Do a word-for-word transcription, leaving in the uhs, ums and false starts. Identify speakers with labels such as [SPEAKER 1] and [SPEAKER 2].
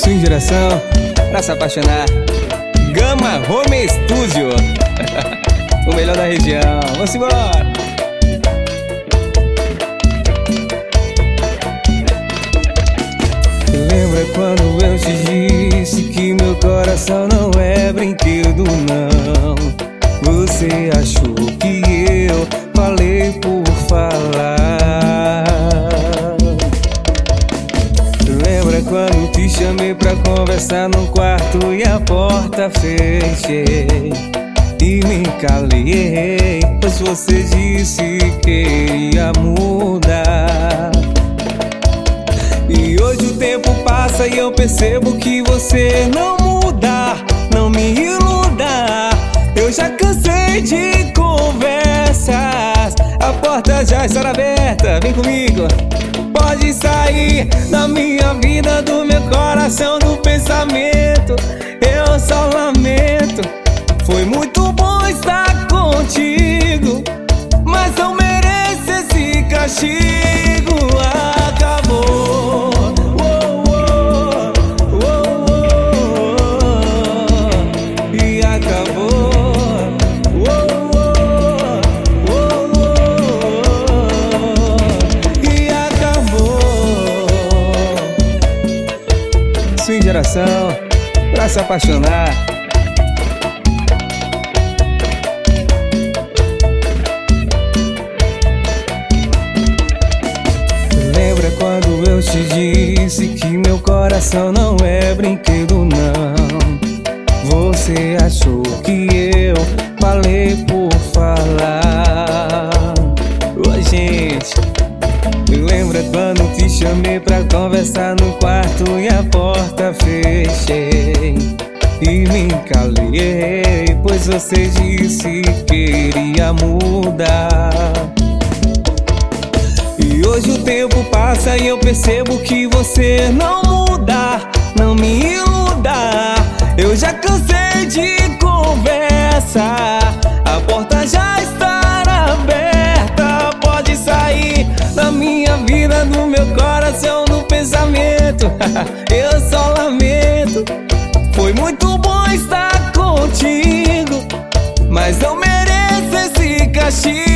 [SPEAKER 1] Swing Geração, pra se apaixonar. Gama Home Studio. O melhor da região. Vamos embora. Lembra quando eu te disse que meu coração não é brinquedo, não? Você achou que eu falei por falar. Lembra quando te chamei pra conversar no quarto e a porta fechei e me calei, pois você disse que ia mudar. E hoje o tempo passa e eu percebo que você não muda. Não me iluda, eu já cansei de conversas. A porta já está aberta, vem comigo. Pode sair da minha vida, do meu coração, do pensamento. Eu só lamento. Foi muito bom estar contigo, mas não merece esse castigo. Acabou. Oh, oh, oh, oh, oh. E acabou. Oh, oh, oh, oh. E acabou. Swing Geração, pra se apaixonar. Lembra quando eu te disse que meu coração não é brinquedo, não? Você achou que eu falei por falar. Oi, gente. Lembra quando te chamei pra conversar no quarto e a porta fechei e me calei, pois você disse que iria mudar. E hoje o tempo passa e eu percebo que você não muda. Não me iluda, eu já cansei de conversa. A porta já está aberta. Pode sair da minha vida, do meu coração, do pensamento. Eu só lamento. Foi muito bom estar contigo, mas não mereço esse castigo.